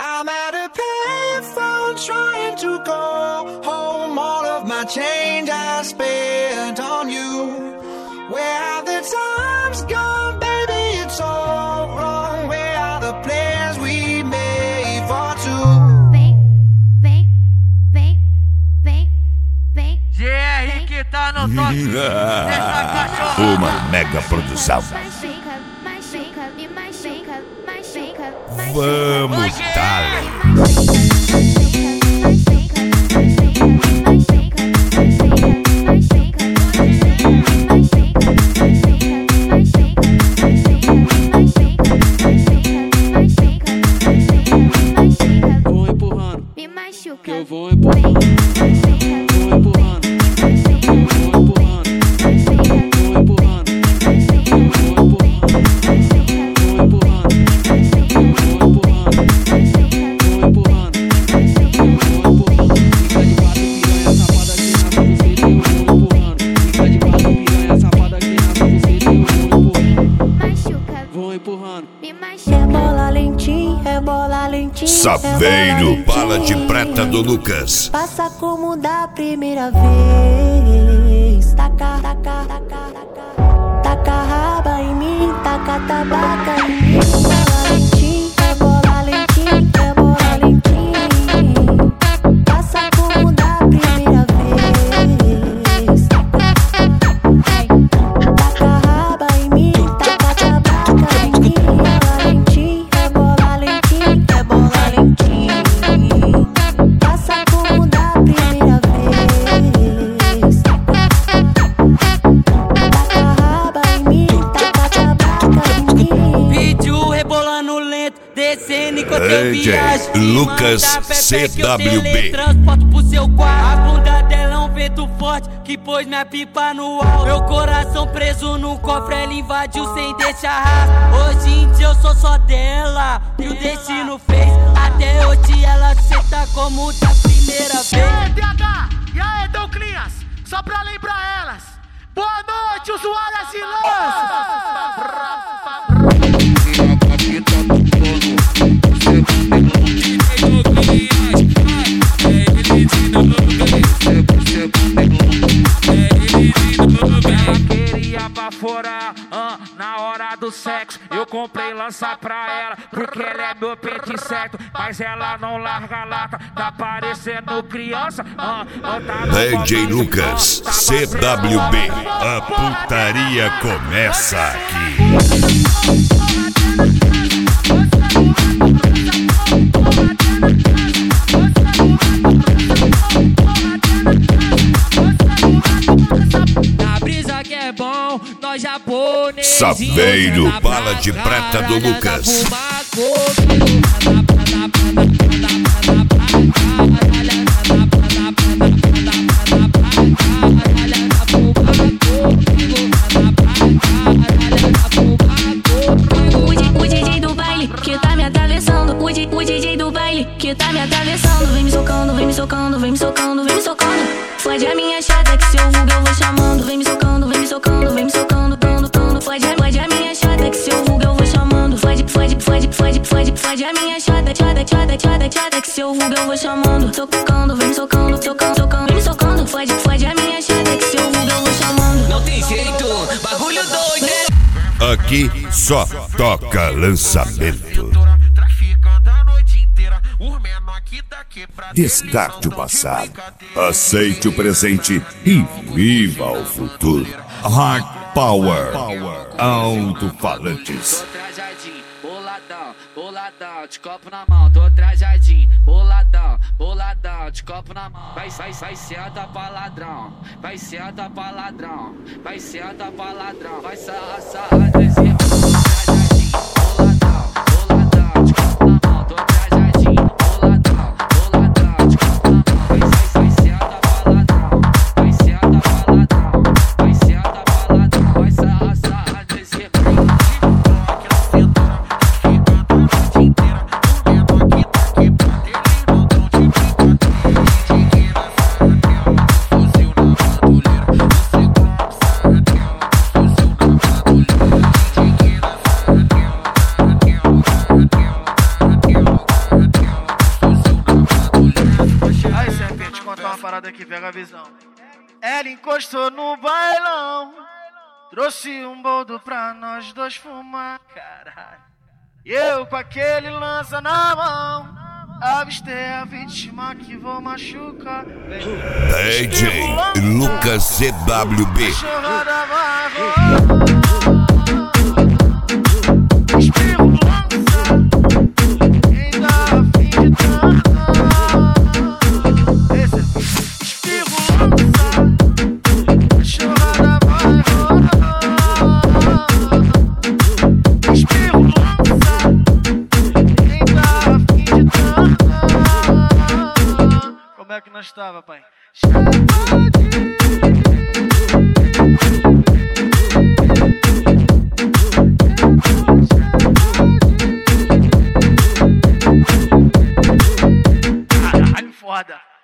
I'm at a payphone trying to go home. All of my change I spent on you. Where have the times gone, baby? It's all wrong. Where are the plans we made for two? GR que tá no toque dessa cachorra. Uma mega produção. Vamos, Dale. Vou empurrando, me machuca, que eu vou empurrando. Vou empurrando, vou empurrando, vou empurrando, vou empurrando, vou Saveiro, bala de prata do Lucas. Passa como da primeira vez. Taca, taca, taca, taca. Taca raba em mim, taca tabaca em mim. Bola lentinho, é bola lentinho. Passa como da primeira vez. Taca raba em mim, taca tabaca em mim. Bola lentinho, é bola lentinho, é bola lentinho. Passa como da primeira vez. Taca raba em mim, taca tabaca em mim. Vídeo rebolando lento, descendo enquanto eu viajo. Lucas CWB. Transporto pro seu quarto. A bunda dela é um vento forte que pôs minha pipa no alto. Meu coração preso no cofre, ela invadiu sem deixar rastro. Hoje em dia eu sou só dela, e o destino fez. Até hoje ela aceita como da primeira vez. E aí, DH? E aí, Douclinhas? Só pra lembrar elas. Boa noite, usuárias e Ela queria baforar na hora do sexo. Eu comprei lança pra ela, porque ela é meu pente certo. Mas ela não larga a lata, tá parecendo criança. DJ Lucas CWB. A putaria começa aqui. Na brisa que é bom, nós japoneses. Saveiro, bala de prata do Lucas. O DJ do baile que tá me atravessando. O DJ do baile que tá me atravessando. Vem me socando, vem me socando, vem me socando, vem me socando. Fode a minha chata que se eu vulgo eu vou chamando. Vem me socando, vem me socando, vem me socando, tando. Fode a minha chata que se eu vulgo eu vou chamando. Fode a minha chata que se eu vulgo eu vou chamando. Socando, vem me socando, socando, vem me socando. Fode a minha chata que se eu vulgo eu vou chamando. Não tem jeito, bagulho doido. Aqui só toca lançamento. Descarte o passado, aceite o presente e viva o futuro. Hard Power, alto-falantes. Tô trajadinho, boladão, boladão, de copo na mão. Tô trajadinho, boladão, boladão, de copo na mão. Vai senta pra ladrão, vai senta pra ladrão, vai senta pra ladrão. Vai sarra, descer. parada aqui, pega a visão. Ela encostou no bailão, trouxe um boldo pra nós dois fumar, caralho. E eu com aquele lança na mão, avistei a vítima que vou machucar. DJ Lucas CWB. Chorada vai rolar. Espirro lança, quem tá afim de dançar. Esse espirro lança, chorada vai rolar. Espirro lança, quem tá afim de dançar. Como é que nós tava, pai? Caralho, foda.